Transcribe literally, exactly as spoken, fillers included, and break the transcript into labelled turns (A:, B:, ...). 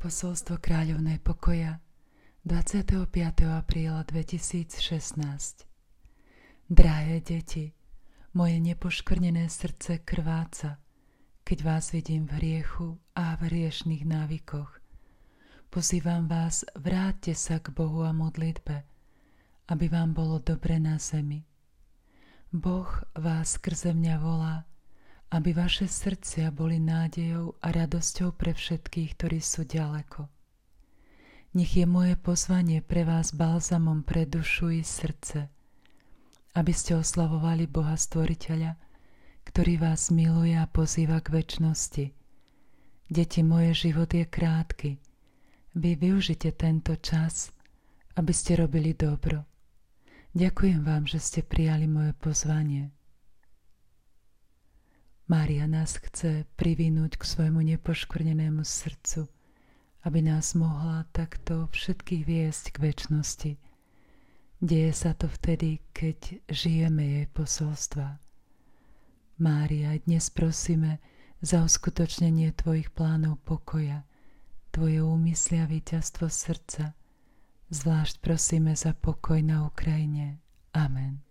A: Posolstvo kráľovnej pokoja dvadsiateho piateho apríla dvetisícšestnásť. Drahé deti, moje nepoškvrnené srdce krváca, keď vás vidím v hriechu a v hriešnych návykoch. Pozývam vás, vráťte sa k Bohu a modlitbe, aby vám bolo dobre na zemi. Boh vás skrze mňa volá, aby vaše srdcia boli nádejou a radosťou pre všetkých, ktorí sú ďaleko. Nech je moje pozvanie pre vás balzamom pre dušu i srdce, aby ste oslavovali Boha Stvoriteľa, ktorý vás miluje a pozýva k večnosti. Deti, moje život je krátky. Vy využite tento čas, aby ste robili dobro. Ďakujem vám, že ste prijali moje pozvanie. Mária nás chce privinúť k svojmu nepoškvrnenému srdcu, aby nás mohla takto všetkých viesť k večnosti. Deje sa to vtedy, keď žijeme jej posolstva. Mária, dnes prosíme za uskutočnenie tvojich plánov pokoja, tvoje úmysly a víťazstvo srdca. Zvlášť prosíme za pokoj na Ukrajine. Amen.